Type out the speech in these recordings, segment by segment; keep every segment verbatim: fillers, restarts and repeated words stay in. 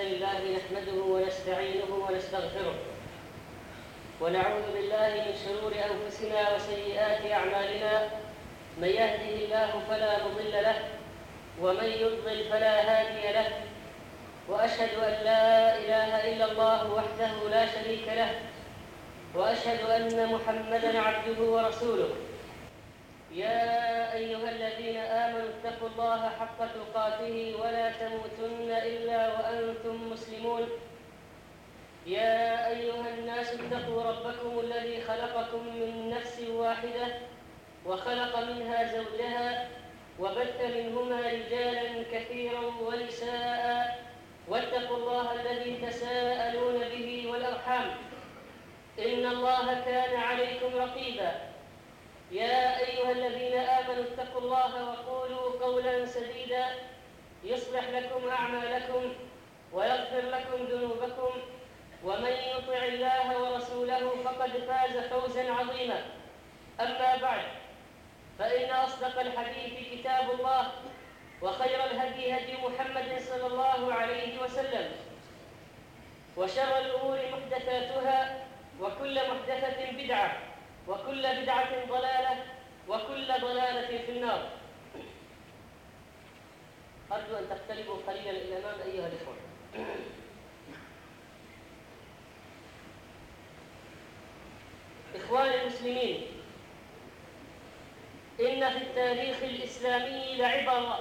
لله نحمده ونستعينه ونستغفره ونعوذ بالله من شرور أنفسنا وسيئات أعمالنا. من يهده الله فلا مضل له ومن يضلل فلا هادي له، وأشهد أن لا إله إلا الله وحده لا شريك له، وأشهد أن محمدًا عبده ورسوله. يا أيها الذين آمنوا اتقوا الله حق تقاته ولا تموتن إلا وأنتم مسلمون. يا أيها الناس اتقوا ربكم الذي خلقكم من نفس واحدة وخلق منها زوجها وبث منهما رجالا كثيرا ونساء، واتقوا الله الذي تساءلون به والأرحام إن الله كان عليكم رقيبا. يا أيها الذين آمنوا اتقوا الله وقولوا قولا سديدا يصلح لكم أعمالكم ويغفر لكم ذنوبكم، ومن يطع الله ورسوله فقد فاز فوزا عظيما. أما بعد، فإن أصدق الحديث كتاب الله، وخير الهدي هدي محمد صلى الله عليه وسلم، وشر الأمور محدثاتها، وكل محدثة بدعة، وكل بدعة ضلالة، وكل ضلالة في النار. أرجو أن تقتربوا قليلا إلى الأمام أيها الإخوة. إخواني المسلمين، إن في التاريخ الإسلامي لعبر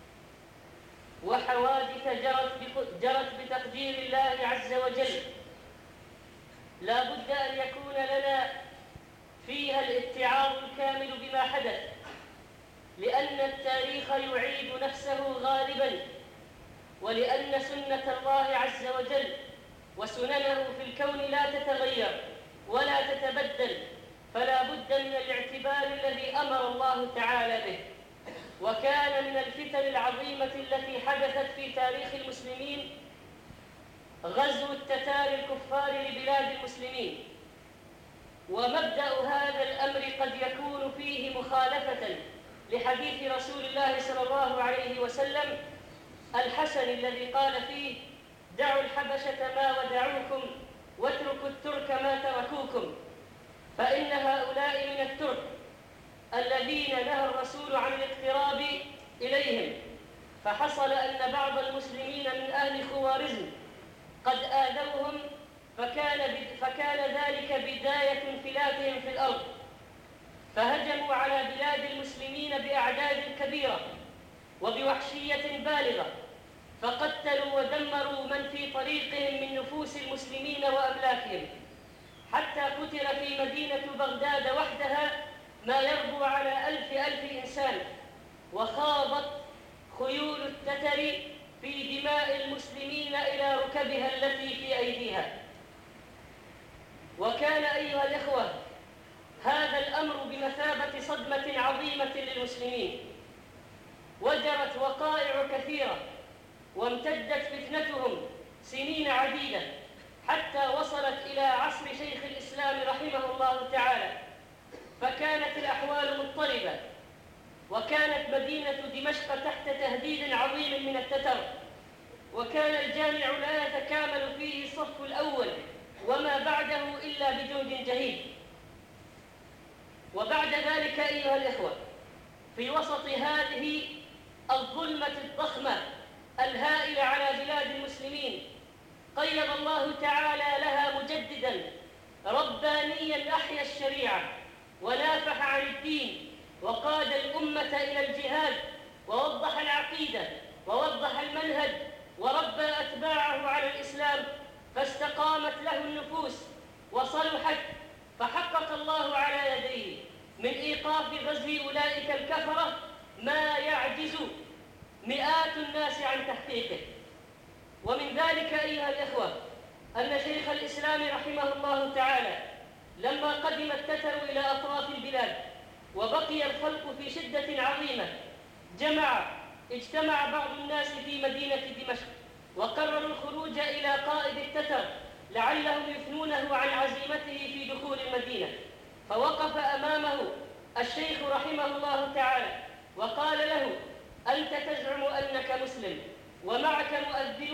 وحوادث جرت بتقدير الله عز وجل، لا بد أن يكون لنا فيها الاتعاظ الكامل بما حدث، لأن التاريخ يعيد نفسه غالبا، ولأن سنة الله عز وجل وسننه في الكون لا تتغير ولا تتبدل، فلا بد من الاعتبار الذي أمر الله تعالى به. وكان من الفتن العظيمة التي حدثت في تاريخ المسلمين غزو التتار الكفار لبلاد المسلمين. ومبدأ هذا الأمر قد يكون فيه مخالفة لحديث رسول الله صلى الله عليه وسلم الحسن الذي قال فيه: دعوا الحبشة ما ودعوكم واتركوا الترك ما تركوكم، فإن هؤلاء من الترك الذين نهى الرسول عن الاقتراب إليهم. فحصل أن بعض المسلمين من أهل خوارزم قد آذوهم، فكان, فكان ذلك بداية انفلاتهم في الأرض، فهجموا على بلاد المسلمين بأعداد كبيرة وبوحشية بالغة، فقتلوا ودمروا من في طريقهم من نفوس المسلمين وأملاكهم، حتى قتل في مدينة بغداد وحدها ما يربو على ألف ألف إنسان، وخاضت خيول التتر في دماء المسلمين إلى ركبها التي في أيديها. وكان أيها الإخوة هذا الأمر بمثابة صدمة عظيمة للمسلمين، وجرت وقائع كثيرة، وامتدت فتنتهم سنين عديدة، حتى وصلت إلى عصر شيخ الإسلام رحمه الله تعالى، فكانت الأحوال مضطربة، وكانت مدينة دمشق تحت تهديد عظيم من التتر، وكان الجامع لا يتكامل فيه الصف الأول وما بعده إلا بجند جهيد. وبعد ذلك أيها الإخوة، في وسط هذه الظلمة الضخمة الهائلة على بلاد المسلمين، قيض الله تعالى لها مجددا ربانيا أحيا الشريعة ونافح عن الدين، وقاد الأمة إلى الجهاد، ووضح العقيدة ووضح المنهج، وربى أتباعه على الإسلام، فاستقامت له النفوس وصلحت، فحقق الله على يديه من إيقاف غزو أولئك الكفرة ما يعجز مئات الناس عن تحقيقه. ومن ذلك أيها الإخوة أن شيخ الإسلام رحمه الله تعالى لما قدم التتر إلى أطراف البلاد وبقي الخلق في شدة عظيمة، جمع اجتمع بعض الناس في مدينة دمشق وقرروا الخروج إلى قائد التتر لعلهم يثنونه عن عزيمته في دخول المدينة. فوقف أمامه الشيخ رحمه الله تعالى وقال له: أنت تزعم أنك مسلم ومعك مؤذنون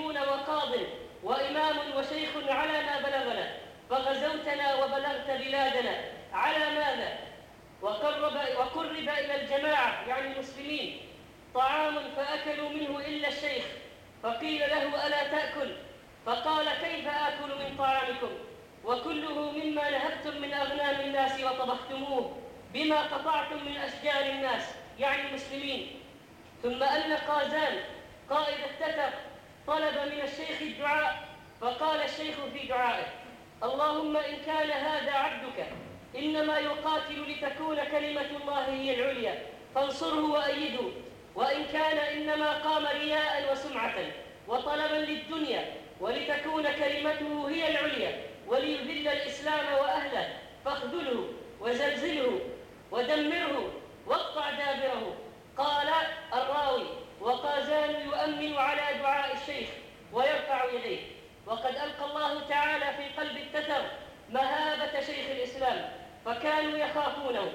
قاض وإمام وشيخ على ما بلغنا، فغزوتنا وبلغت بلادنا على ماذا؟ وقرب, وقرب إلى الجماعة يعني المسلمين طعام فأكلوا منه إلا الشيخ، فقيل له ألا تأكل؟ فقال كيف آكل من طعامكم وكله مما نهبتم من أغنام الناس وطبختموه بما قطعتم من أشجار الناس يعني المسلمين. ثم أن قازان قائد التتر طلب من الشيخ الدعاء، فقال الشيخ في دعائه: اللهم إن كان هذا عبدك إنما يقاتل لتكون كلمة الله هي العليا فانصره وأيده، وإن كان إنما قام رياء وسمعة وطلبا للدنيا ولتكون كلمته هي العليا وليذل الإسلام وأهله فاخذله وزلزله ودمره واقطع دابره. قال الراوي: وقازان يؤمن على دعاء الشيخ ويرفع يديه. وقد ألقى الله تعالى في قلب التتر مهابة شيخ الإسلام فكانوا يخافونه.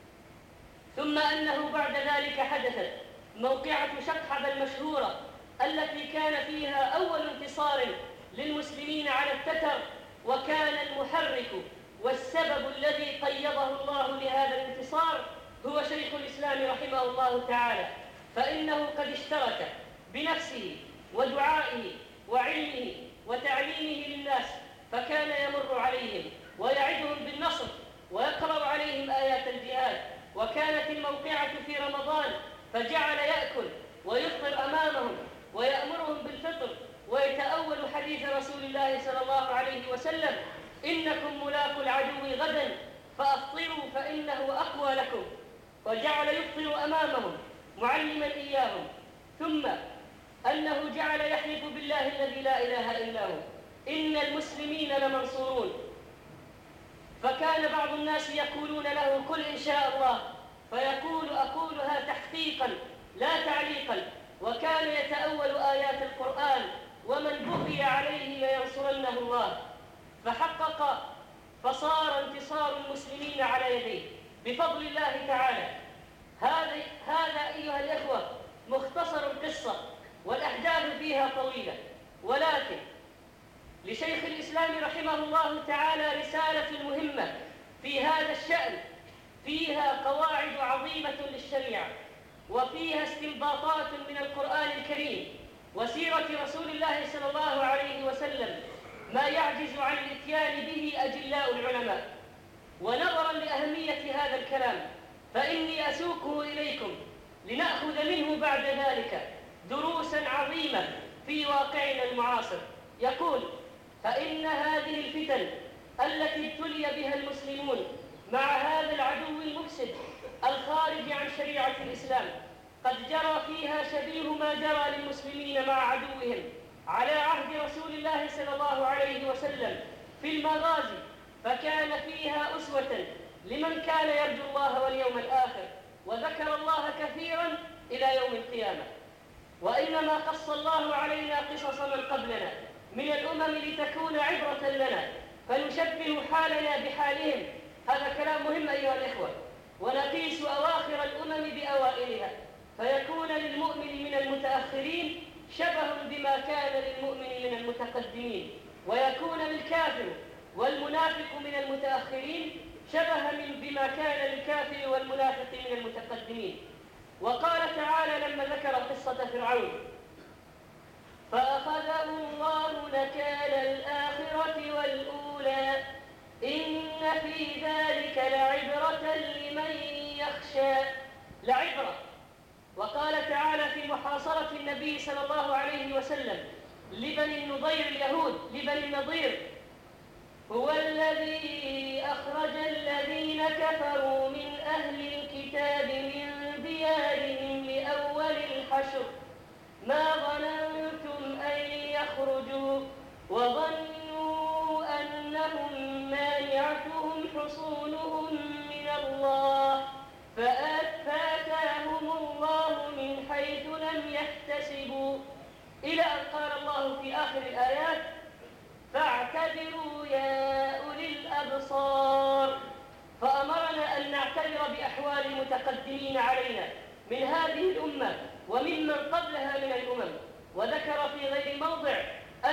ثم أنه بعد ذلك حدثت موقعة شقحبة المشهورة التي كان فيها أول انتصار للمسلمين على التتر، وكان المحرك والسبب الذي قيضه الله لهذا الانتصار هو شيخ الإسلام رحمه الله تعالى، فإنه قد اشترك بنفسه ودعائه وعلمه وتعليمه للناس، فكان يمر عليهم ويعدهم بالنصر ويقرأ عليهم آيات الجهاد. وكانت الموقعة في رمضان فجعل يأكل ويفطر أمامهم ويأمرهم بالفطر ويتأول حديث رسول الله صلى الله عليه وسلم: إنكم ملاقوا العدو غدا فأفطروا فإنه أقوى لكم، وجعل يفطر أمامهم معلما إياهم. ثم أنه جعل يحلف بالله الذي لا إله إلا هو إن المسلمين لمنصورون، فكان بعض الناس يقولون له: قل إن شاء الله، فيقول: أقولها تحقيقا لا تعليقا. وكان يتأول آيات القرآن: ومن بغي عليه لينصرنه الله، فحقق فصار انتصار المسلمين على يديه بفضل الله تعالى. هذا هذا أيها الإخوة مختصر القصة، والأحداث فيها طويلة، ولكن لشيخ الإسلام رحمه الله تعالى رسالة مهمة في هذا الشأن، فيها قواعد عظيمة للشريعة، وفيها استنباطات من القرآن الكريم وسيرة رسول الله صلى الله عليه وسلم ما يعجز عن الاتيان به أجلاء العلماء. ونظرا لأهمية هذا الكلام فإني أسوقه إليكم لنأخذ منه بعد ذلك دروسا عظيمة في واقعنا المعاصر. يقول: فإن هذه الفتن التي ابتلي بها المسلمون مع هذا العدو المفسد الخارج عن شريعة الإسلام قد جرى فيها شبيه ما جرى للمسلمين مع عدوهم على عهد رسول الله صلى الله عليه وسلم في المغازي، فكان فيها أسوة لمن كان يرجو الله واليوم الآخر وذكر الله كثيرا إلى يوم القيامة. وإنما قص الله علينا قصص من قبلنا من الأمم لتكون عبرة لنا فنشبه حالنا بحالهم. هذا كلام مهم أيها الإخوة. ونقيس أواخر الأمم بأوائلها فيكون للمؤمن من المتأخرين شبه بما كان للمؤمن من المتقدمين، ويكون للكافر والمنافق من المتأخرين شبه من بما كان للكافر والمنافق من المتقدمين. وقال تعالى لما ذكر قصة فرعون: فأخذه الله نكال الآخرة والأولى إن في ذلك لعبرة لمن يخشى. لعبرة. وقال تعالى في محاصرة النبي صلى الله عليه وسلم لبني النضير اليهود لبني النضير: هو الذي أخرج الذين كفروا من أهل الكتاب من ديارهم لأول الحشر ما ظننتم أن يخرجوا وظنوا أنهم مانعتهم حصونهم من الله فآتاهم الله من حيث لم يحتسبوا، إلى أن قال الله في آخر الآيات: فاعتبروا يا أولي الأبصار. فأمرنا أن نعتبر بأحوال المتقدمين علينا من هذه الأمة وممن قبلها من الأمم. وذكر في غير موضع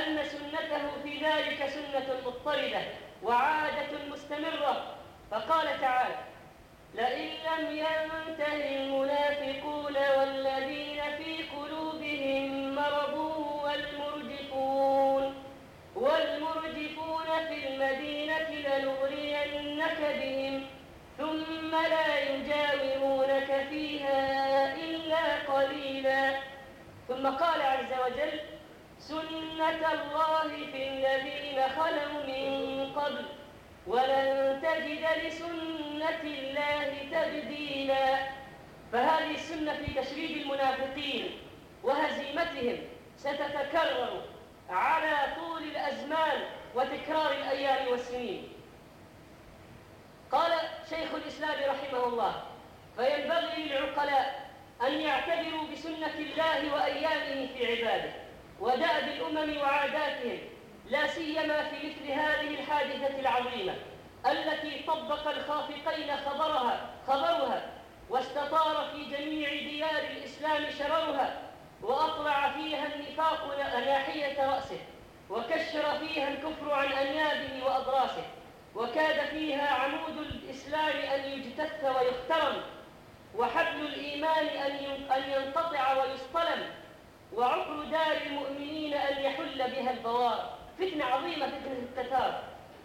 ذلك سنة مضطردة وعادة مستمرة. فقال تعالى: لئن لم ينته المنافقون والذين في قلوبهم مرض والمرجفون والمرجفون في المدينة لنغرينك بهم ثم لا يجاورونك فيها إلا قليلا. ثم قال عز وجل: سنة الله في الذين خلوا من قبل ولن تجد لسنة الله تبديلا. فهذه السنة في تشريد المنافقين وهزيمتهم ستتكرر على طول الأزمان وتكرار الأيام والسنين. قال شيخ الإسلام رحمه الله: فينبغي للعقلاء أن يعتبروا بسنة الله وأيامه في عباده ودأب الأمم وعاداتهم، لا سيما في مثل هذه الحادثة العظيمة التي طبق الخافقين خبرها خبرها واستطار في جميع ديار الإسلام شررها، وأطلع فيها النفاق ناحية رأسه، وكشر فيها الكفر عن أنيابه وأضراسه، وكاد فيها عمود الإسلام أن يجتث ويخترم، وحبل الإيمان أن ينقطع ويصطلم، وعقر دار المؤمنين أن يحل بها البوار. فتنة عظيمة، فتنة التتار،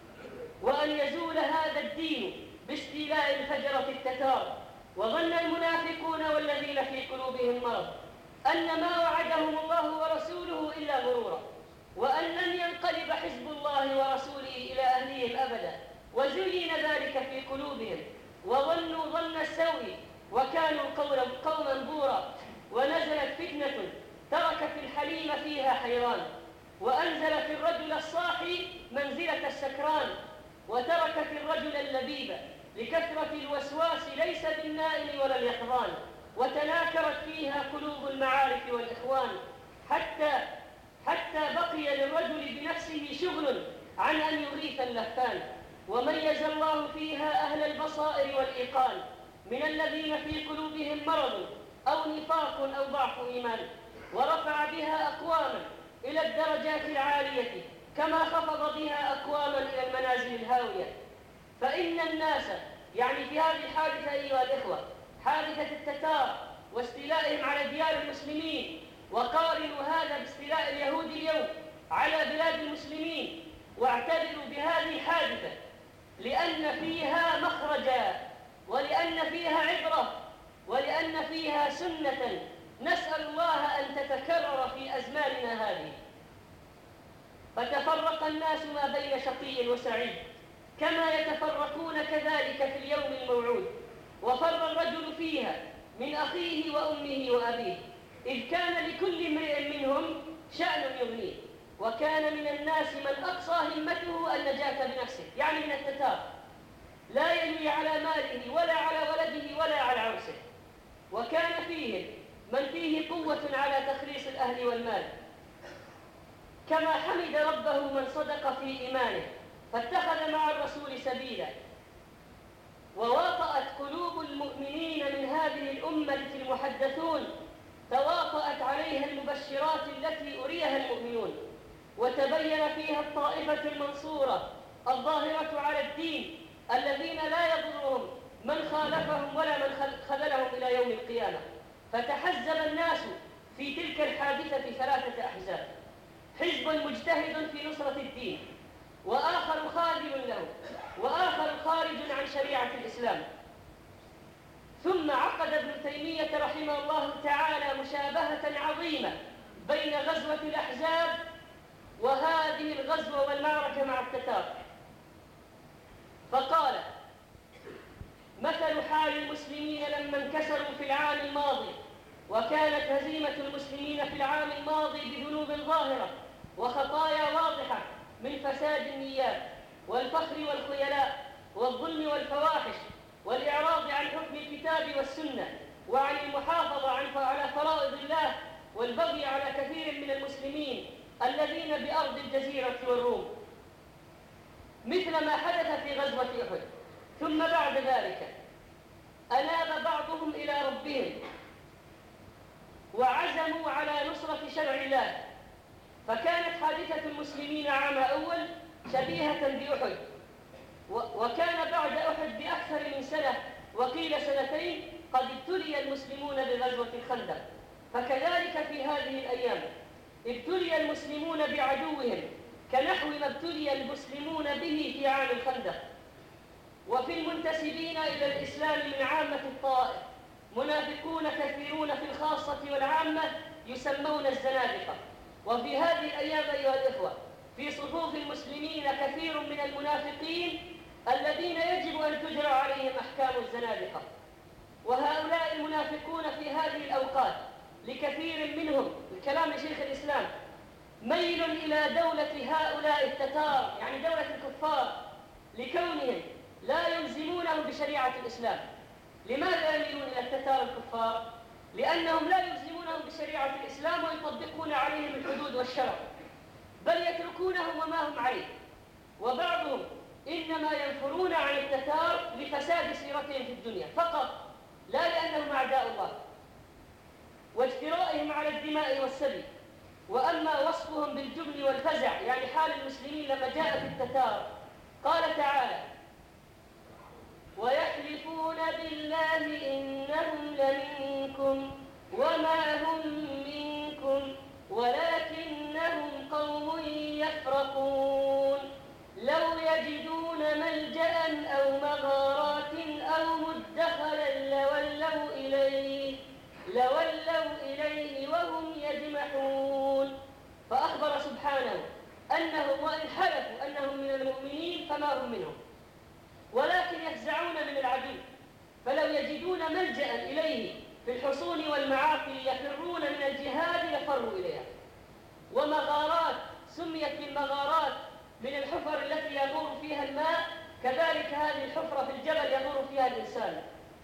وأن يزول هذا الدين باستيلاء الفجرة التتار. وظن المنافقون والذين في قلوبهم مرض أن ما وعدهم الله ورسوله إلا غرورا، وأن لن ينقلب حزب الله ورسوله إلى أهليهم أبدا، وزين ذلك في قلوبهم وظنوا ظن السوء وكانوا قوما بورا. ونزلت فتنة تركت الحليم فيها حيران، وأنزلت الرجل الصاحي منزلة السكران، وتركت الرجل اللبيب لكثرة الوسواس ليس بالنائم ولا اليقظان، وتناكرت فيها قلوب المعارف والإخوان، حتى حتى بقي للرجل بنفسه شغل عن أن يغيث اللفان. وميز الله فيها أهل البصائر والإيقان من الذين في قلوبهم مرض أو نفاق أو ضعف إيمان، ورفع بها أقواما إلى الدرجات العالية كما خفض بها أقواما إلى المنازل الهاوية. فإن الناس، يعني في هذه الحادثة أيها الإخوة، حادثة التتار واستيلائهم على ديار المسلمين، وقارنوا هذا باستيلاء اليهود اليوم على بلاد المسلمين، واعتبروا بهذه الحادثة لأن فيها مخرجا، ولأن فيها عبرة، ولأن فيها سنة نسأل الله أن تتكرر في أزماننا هذه. فتفرق الناس ما بين شقي وسعيد كما يتفرقون كذلك في اليوم الموعود، وفر الرجل فيها من أخيه وأمه وأبيه، إذ كان لكل امرئ منهم شأن يغنيه، وكان من الناس من أقصى همته النجاة بنفسه، يعني من التتار، لا ينوي على ماله ولا على ولده ولا على عرسه. وكان فيهم من فيه قوة على تخليص الأهل والمال، كما حمد ربه من صدق في إيمانه فاتخذ مع الرسول سبيلا. وواطأت قلوب المؤمنين من هذه الأمة المحدثون، تواطأت عليها المبشرات التي أريها المؤمنون، وتبين فيها الطائفة المنصورة الظاهرة على الدين الذين لا يضرهم من خالفهم ولا من خذلهم إلى يوم القيامة. فتحزب الناس في تلك الحادثة ثلاثة أحزاب: حزب مجتهد في نصرة الدين، وآخر خاذل له، وآخر خارج عن شريعة الإسلام. ثم عقد ابن تيمية رحمه الله تعالى مشابهة عظيمة بين غزوة الأحزاب وهذه الغزوة والمعركة مع التتار، فقال: مثل حال المسلمين لما انكسروا في العام الماضي، وكانت هزيمة المسلمين في العام الماضي بذنوب ظاهرة وخطايا واضحة من فساد النيات والفخر والخيلاء والظلم والفواحش والإعراض عن حكم الكتاب والسنة وعن المحافظة على فرائض الله والبغي على كثير من المسلمين الذين بأرض الجزيرة والروم، مثل ما حدث في غزوة أحد. ثم بعد ذلك أناب بعضهم إلى ربهم وعزموا على نصرة شرع الله، فكانت حادثة المسلمين المسلمين عام أول شبيهة بأحد، وكان بعد أحد بأكثر من سنة وقيل سنتين قد ابتلي المسلمون بغزوة الخندق. فكذلك في هذه الأيام ابتلي المسلمون بعدوهم كنحو ما ابتلي المسلمون به في عام الخندق. وفي المنتسبين إلى الإسلام من عامة الطوائف منافقون كثيرون في الخاصة والعامة يسمون الزنادقة. وفي هذه الأيام أيها الإخوة في صفوف المسلمين كثير من المنافقين الذين يجب أن تجرى عليهم أحكام الزنادقة. وهؤلاء المنافقون في هذه الأوقات لكثير منهم، الكلام لشيخ الإسلام، ميل إلى دولة هؤلاء التتار، يعني دولة الكفار، لكونهم لا يلزمونهم بشريعة الإسلام. لماذا يميلون إلى التتار الكفار؟ لأنهم لا يلزمونهم بشريعة الإسلام ويطبقون عليهم الحدود والشرع، بل يتركونهم وما هم عليه. وبعضهم إنما ينفرون عن التتار لفساد سيرتهم في الدنيا فقط، لا لأنهم أعداء الله واجترائهم على الدماء والسبي. وأما وصفهم بالجبن والفزع، يعني حال المسلمين لما جاءت التتار، قال تعالى: ويحلفون بالله إنهم لمنكم وما هم منكم ولكنهم قوم يفرقون لو يجدون ملجأ أو مغارات أو مدخلا لولوا إليه لولوا إليه وهم يجمحون. فأخبر سبحانه أنهم وإن حلفوا أنهم من المؤمنين فما هم منهم، ولكن يفزعون من العدو، فلو يجدون ملجأ إليه في الحصون والمعاقل يفرون من الجهاد لفروا إليها. ومغارات سميت بالمغارات من الحفر التي يغور فيها الماء، كذلك هذه الحفرة في الجبل يغور فيها الإنسان.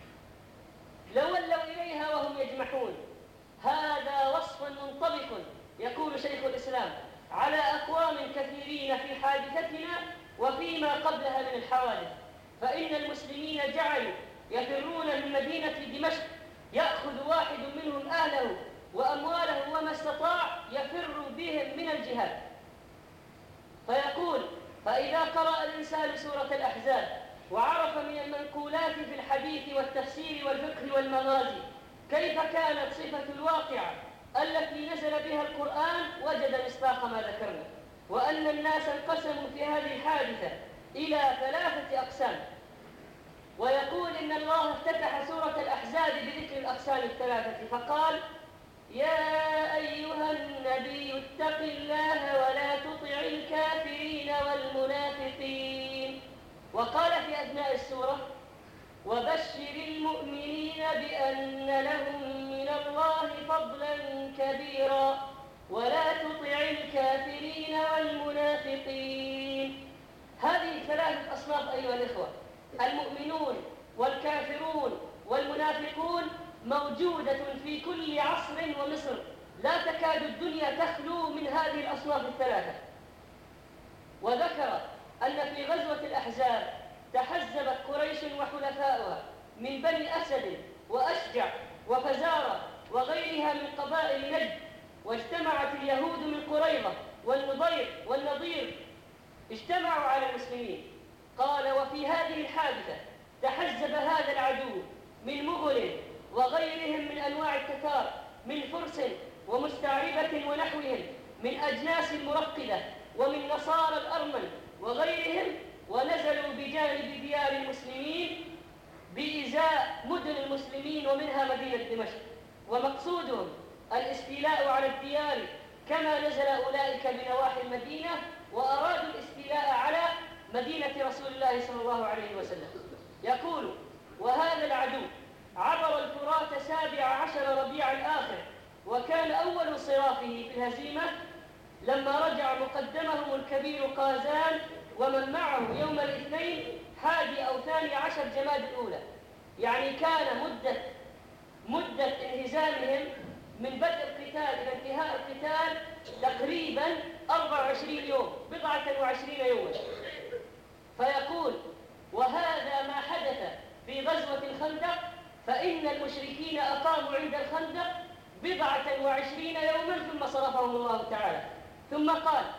لولوا إليها وهم يجمحون. هذا وصف منطبق يقول شيخ الإسلام على أقوام كثيرين في حادثتنا وفيما قبلها من الحوادث. فإن المسلمين جعلوا يفرون من مدينة دمشق، يأخذ واحد منهم أهله وأمواله وما استطاع يفر بهم من الجهاد. فيقول: فإذا قرأ الإنسان سورة الأحزاب وعرف من المنقولات في الحديث والتفسير والفقه والمغازي كيف كانت صفة الواقعة التي نزل بها القرآن، وجد مصداق ما ذكرنا، وأن الناس انقسموا في هذه الحادثة إلى ثلاثة أقسام. ويقول إن الله افتتح سورة الأحزاب بذكر الأقسام الثلاثة فقال: يا أيها النبي اتق الله ولا تطع الكافرين والمنافقين. وقال في أثناء السورة: وبشر المؤمنين بأن لهم من الله فضلا كبيرا ولا تطع الكافرين والمنافقين. هذه ثلاثة أصناف أيها الإخوة، المؤمنون والكافرون والمنافقون، موجودة في كل عصر ومصر، لا تكاد الدنيا تخلو من هذه الأصناف الثلاثة. وذكر أن في غزوة الأحزاب تحزبت قريش وحلفاؤها من بني أسد وأشجع وفزارة وغيرها من قبائل نجد، واجتمعت اليهود من قريظة والنضير والنضير اجتمعوا على المسلمين. قال: وفي هذه الحادثة تحزب هذا العدو من مغل وغيرهم من أنواع التتار، من فرس ومستعربة ونحوهم، من أجناس المرقدة ومن نصارى الأرمن وغيرهم، ونزلوا بجانب ديار المسلمين بإزاء مدن المسلمين ومنها مدينة دمشق. ومقصودهم الاستيلاء على الديار كما نزل أولئك بنواحي المدينة، وأرادوا الاستيلاء على مدينة رسول الله صلى الله عليه وسلم. يقول: وهذا العدو عبر الفرات سابع عشر ربيع الآخر، وكان أول انصرافه في الهزيمة لما رجع مقدمهم الكبير قازان ومن معه يوم الاثنين حادي أو ثاني عشر جماد الأولى. يعني كان مدة مدة انهزامهم من بدء القتال إلى انتهاء القتال تقريبا أربع وعشرين يوم، بضعة وعشرين يوما. فيقول: وهذا ما حدث في غزوة الخندق، فإن المشركين أقاموا عند الخندق بضعة وعشرين يوما ثم صرفهم الله تعالى. ثم قال: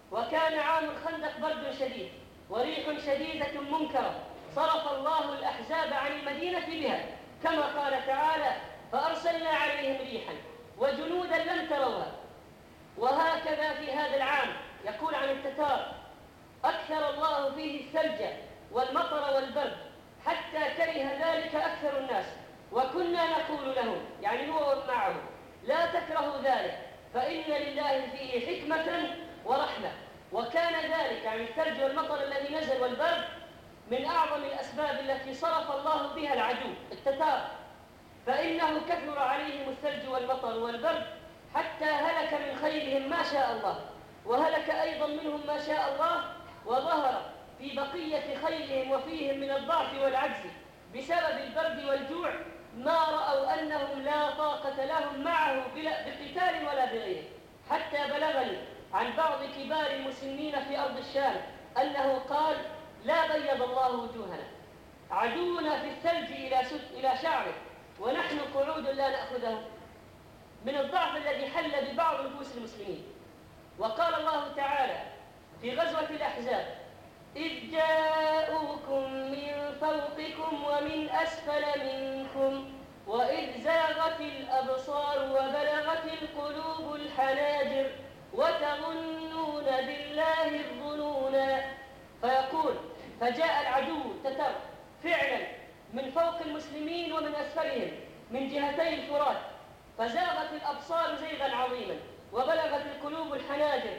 وكان عام الخندق برد شديد وريح شديدة منكرة، صرف الله الأحزاب عن المدينة بها، كما قال تعالى: فأرسلنا عليهم ريحا وجنودا لم تروها. وهكذا في هذا العام يقول عن التتار: أكثر الله فيه الثلج والمطر والبرد حتى كره ذلك أكثر الناس، وكنا نقول لهم، يعني هو معه: لا تكرهوا ذلك فإن لله فيه حكمة ورحمة. وكان ذلك يعني الثلج والمطر الذي نزل والبرد من أعظم الأسباب التي صرف الله بها العدو التتار، فإنه كثر عليهم الثلج والمطر والبرد حتى هلك من خيرهم ما شاء الله، وهلك أيضا منهم ما شاء الله، وظهر في بقية خيرهم وفيهم من الضعف والعجز بسبب البرد والجوع ما رأوا أنهم لا طاقة لهم معه بقتال ولا بغيره، حتى بلغني عن بعض كبار المسلمين في أرض الشام أنه قال: لا بيض الله وجوهنا، عدونا في الثلج إلى إلى شعره ونحن قعود لا نأخذه، من الضعف الذي حل ببعض نفوس المسلمين. وقال الله تعالى في غزوة الأحزاب: إذ جاءوكم من فوقكم ومن أسفل منكم وإذ زاغت الأبصار وبلغت القلوب الحناجر وتظنون بالله الظنونا. فيقول: فجاء العدو التتر فعلا من فوق المسلمين ومن أسفلهم من جهتي الفرات، فزاغت الأبصار زيغا عظيما وبلغت القلوب الحناجر.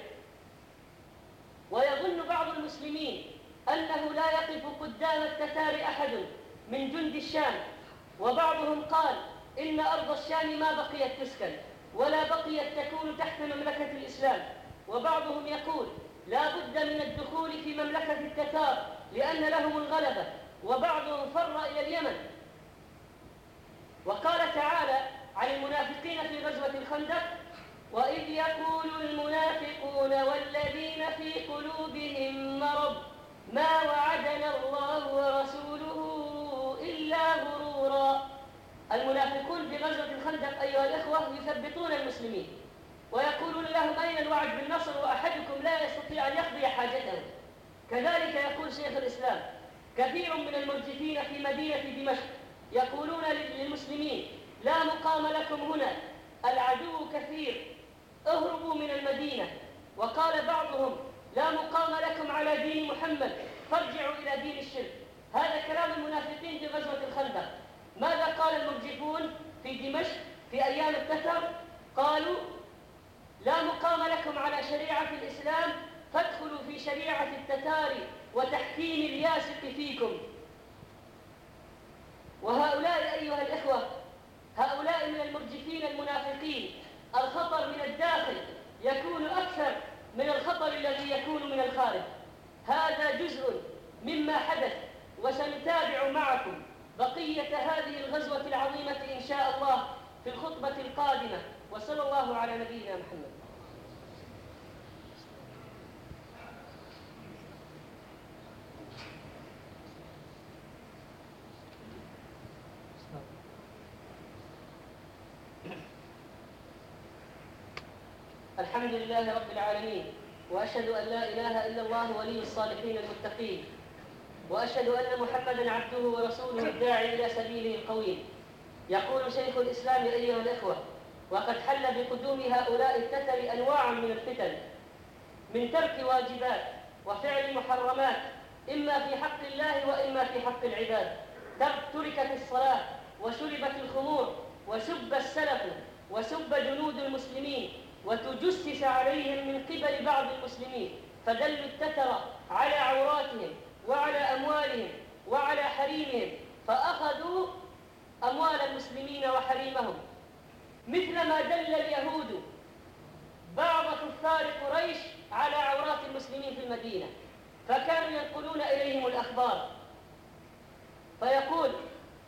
ويظن بعض المسلمين أنه لا يقف قدام التتار أحد من جند الشام، وبعضهم قال إن أرض الشام ما بقيت تسكن ولا بقيت تكون تحت مملكة الإسلام، وبعضهم يقول لا بد من الدخول في مملكة التتار لأن لهم الغلبة، وبعضهم فر إلى اليمن. وقال تعالى عن المنافقين في غزوة الخندق: وإذ يقول المنافقون والذين في قلوبهم مرض ما وعدنا الله ورسوله إلا غرورا. المنافقون في غزوة الخندق أيها الإخوة يثبطون المسلمين ويقولون لهم: أين الوعد بالنصر وأحدكم لا يستطيع أن يقضي حاجته. كذلك يقول شيخ الإسلام: كثير من المرجفين في مدينة دمشق يقولون للمسلمين: لا مقام لكم هنا، العدو كثير، اهربوا من المدينة. وقال بعضهم: لا مقام لكم على دين محمد، فارجعوا إلى دين الشرك. هذا كلام المنافقين في غزوة الخندق. ماذا قال المرجفون في دمشق في أيام التتر؟ قالوا: لا مقام لكم على شريعة الإسلام، فادخلوا في شريعة التتار وتحكيم الياسق فيكم. وهؤلاء أيها الإخوة، هؤلاء من المرجفين المنافقين، الخطر من الداخل يكون أكثر من الخطر الذي يكون من الخارج. هذا جزء مما حدث، وسنتابع معكم بقية هذه الغزوة العظيمة إن شاء الله في الخطبة القادمة. وصلى الله على نبينا محمد. الحمد لله رب العالمين، وأشهد أن لا إله إلا الله ولي الصالحين المتقين، وأشهد أن محمدًا عبده ورسوله الداعي إلى سبيله القويم. يقول شيخ الإسلام: أيها الإخوة، وقد حل بقدوم هؤلاء التتر أنواع من الفتن، من ترك واجبات وفعل محرمات، إما في حق الله وإما في حق العباد. تركت الصلاة وشربت الخمور وسب السلف وسب جنود المسلمين وتجسس عليهم من قبل بعض المسلمين، فدلوا التتر على عوراتهم وعلى أموالهم وعلى حريمهم، فأخذوا أموال المسلمين وحريمهم، مثلما دل اليهود بعض كفار قريش على عورات المسلمين في المدينة، فكانوا ينقلون إليهم الأخبار. فيقول: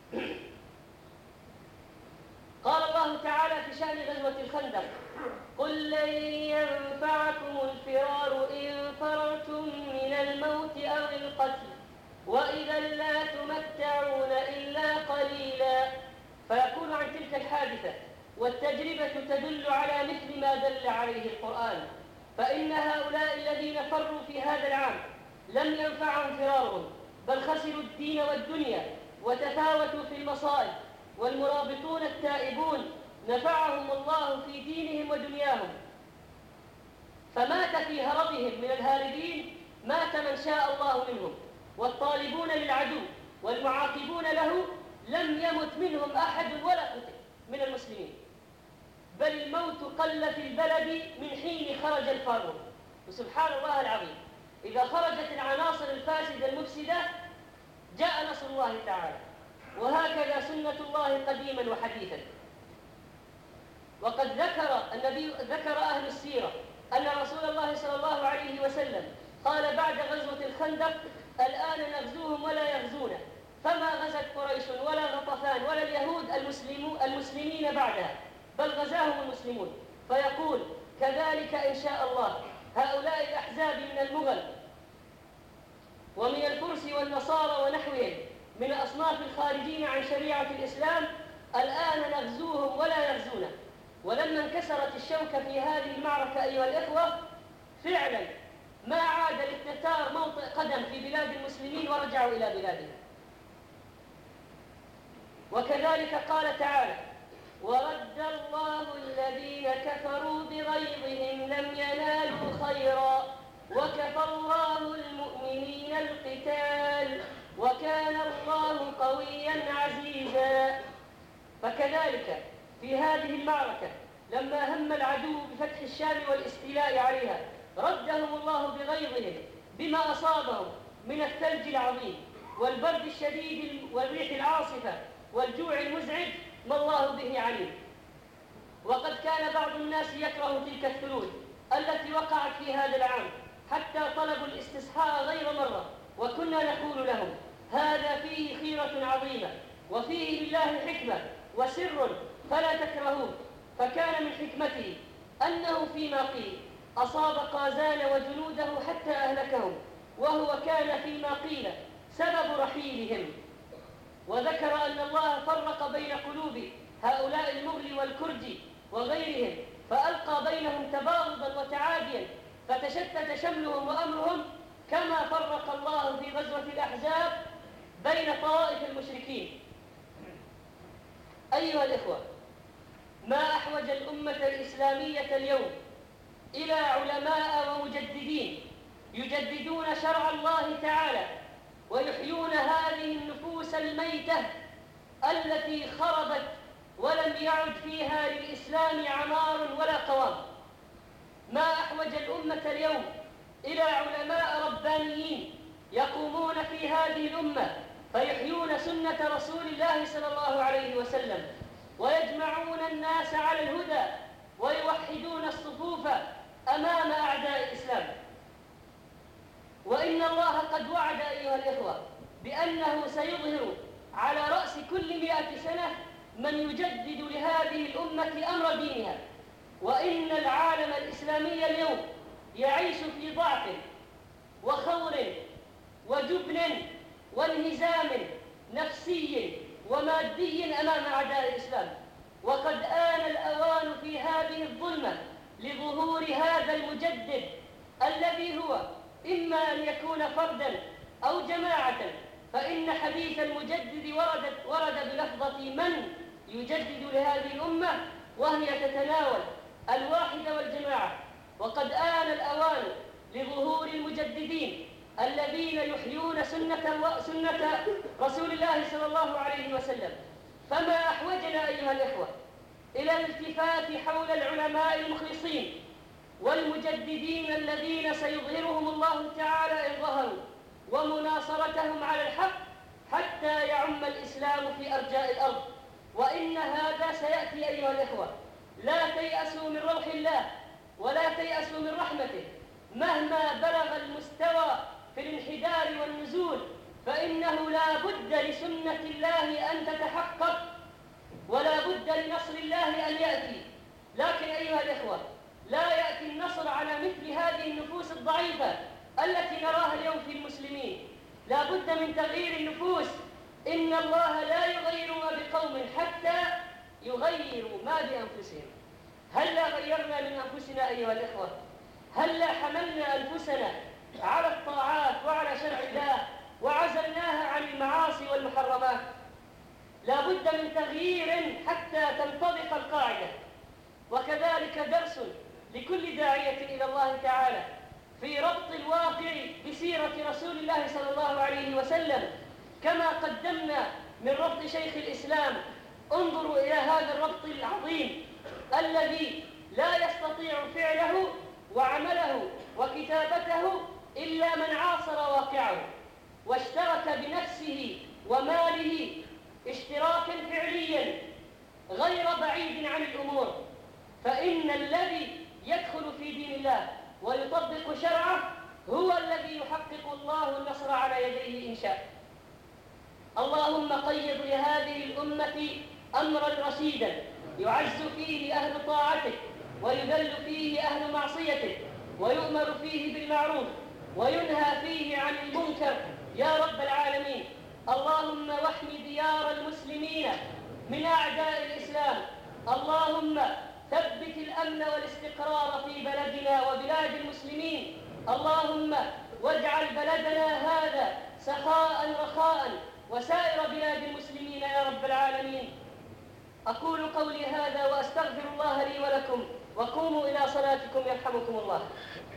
قال الله تعالى في شأن غزوة الخندق: قل لن ينفعكم الفرار إن فررتم من الموت أو القتل وإذا لا تمتعون إلا قليلا. فيقول عن تلك الحادثة: والتجربة تدل على مثل ما دل عليه القرآن، فإن هؤلاء الذين فروا في هذا العام لم ينفعهم فرارهم، بل خسروا الدين والدنيا وتفاوتوا في المصائب، والمرابطون التائبون نفعهم الله في دينهم ودنياهم، فمات في هربهم من الهاربين مات من شاء الله منهم، والطالبون للعدو والمعاقبون له لم يمت منهم أحد ولا قتل من المسلمين، بل الموت قل في البلد من حين خرج الفار. وسبحان الله العظيم، إذا خرجت العناصر الفاسدة المفسدة جاء نصر الله تعالى، وهكذا سنة الله قديما وحديثا. وقد ذكر النبي ذكر أهل السيرة أن رسول الله صلى الله عليه وسلم قال بعد غزوة الخندق: الآن نغزوهم ولا يغزونا، فما غزت قريش ولا غطفان ولا اليهود المسلمين بعدها، بل غزاهم المسلمون. فيقول: كذلك إن شاء الله هؤلاء الأحزاب من المغل ومن الفرس والنصارى ونحوهم من أصناف الخارجين عن شريعة الإسلام الآن نغزوهم ولا يغزونا. ولما انكسرت الشوكة في هذه المعركة أيها الإخوة فعلا ما عاد للتتار موطئ قدم في بلاد المسلمين ورجعوا إلى بلادهم. وكذلك قال تعالى: ورد الله الذين كفروا بغيظهم لم ينالوا خيرا وكفى الله المؤمنين القتال وكان الله قويا عزيزا. فكذلك في هذه المعركة لما هم العدو بفتح الشام والاستيلاء عليها ردهم الله بغيظهم بما أصابهم من الثلج العظيم والبرد الشديد والريح العاصفة والجوع المزعج ما الله به عليم. وقد كان بعض الناس يكره تلك الثلوج التي وقعت في هذا العام حتى طلبوا الاستصحاء غير مرة، وكنا نقول لهم: هذا فيه خيرة عظيمة وفيه لله حكمة وسر فلا تكرهوه. فكان من حكمته أنه فيما قيل أصاب قازان وجنوده حتى أهلكهم، وهو كان فيما قيل سبب رحيلهم. وذكر أن الله فرق بين قلوب هؤلاء المغل والكرد وغيرهم فألقى بينهم تباغضا وتعاديا فتشتت شملهم وأمرهم، كما فرق الله في غزوة الأحزاب بين طوائف المشركين. أيها الإخوة، ما أحوج الأمة الإسلامية اليوم إلى علماء ومجددين يجددون شرع الله تعالى ويحيون هذه النفوس الميتة التي خربت ولم يعد فيها للإسلام عمار ولا قوام. ما أحوج الأمة اليوم إلى علماء ربانيين يقومون في هذه الأمة فيحيون سنة رسول الله صلى الله عليه وسلم ويجمعون الناس على الهدى ويوحدون الصفوف أمام أعداء الإسلام. وإن الله قد وعد أيها الإخوة بأنه سيظهر على رأس كل مئة سنة من يجدد لهذه الأمة أمر دينها. وإن العالم الإسلامي اليوم يعيش في ضعف وخور وجبن وانهزام نفسي ومادي أمام أعداء الإسلام، وقد آن الأوان في هذه الظلمة لظهور هذا المجدد الذي هو إما أن يكون فردا أو جماعة. فإن حديث المجدد ورد, ورد بلفظة من يجدد لهذه الأمة وهي تتناول الواحد والجماعة. وقد آن الأوان لظهور المجددين الذين يحيون سنة, سنة رسول الله صلى الله عليه وسلم. فما أحوجنا أيها الإخوة إلى الالتفات حول العلماء المخلصين والمجددين الذين سيظهرهم الله تعالى إن ظهروا ومناصرتهم على الحق حتى يعم الإسلام في أرجاء الأرض. وإن هذا سيأتي أيها الإخوة. لا تيأسوا من روح الله ولا تيأسوا من رحمته مهما بلغ المستوى في الانحدار والنزول، فإنه لا بد لسنة الله أن تتحقق ولا بد لنصر الله أن يأتي. لكن أيها الإخوة لا يأتي النصر على مثل هذه النفوس الضعيفة التي نراها اليوم في المسلمين. لا بد من تغيير النفوس. إن الله لا يغير ما بقوم حتى يغيروا ما بأنفسهم. هل لا غيرنا من أنفسنا أيها الإخوة؟ هل لا حملنا أنفسنا لا بد من تغيير حتى تنطبق القاعدة. وكذلك درس لكل داعية إلى الله تعالى في ربط الواقع بسيرة رسول الله صلى الله عليه وسلم، كما قدمنا من ربط شيخ الإسلام. انظروا إلى هذا الربط العظيم الذي لا يستطيع فعله وعمله وكتابته إلا من عاصر واقعه واشترك بنفسه وماله اشتراكا فعليا غير بعيد عن الأمور. فإن الذي يدخل في دين الله ويطبق شرعه هو الذي يحقق الله النصر على يديه إن شاء. اللهم قيض لهذه الأمة أمرا رشيدا يعز فيه أهل طاعتك ويذل فيه أهل معصيتك، ويؤمر فيه بالمعروف وينهى فيه عن المنكر يا رب العالمين. اللهم واحم ديار المسلمين من أعداء الإسلام. اللهم ثبت الأمن والاستقرار في بلدنا وبلاد المسلمين. اللهم واجعل بلدنا هذا سخاء رخاء وسائر بلاد المسلمين يا رب العالمين. أقول قولي هذا وأستغفر الله لي ولكم، وقوموا إلى صلاتكم يرحمكم الله.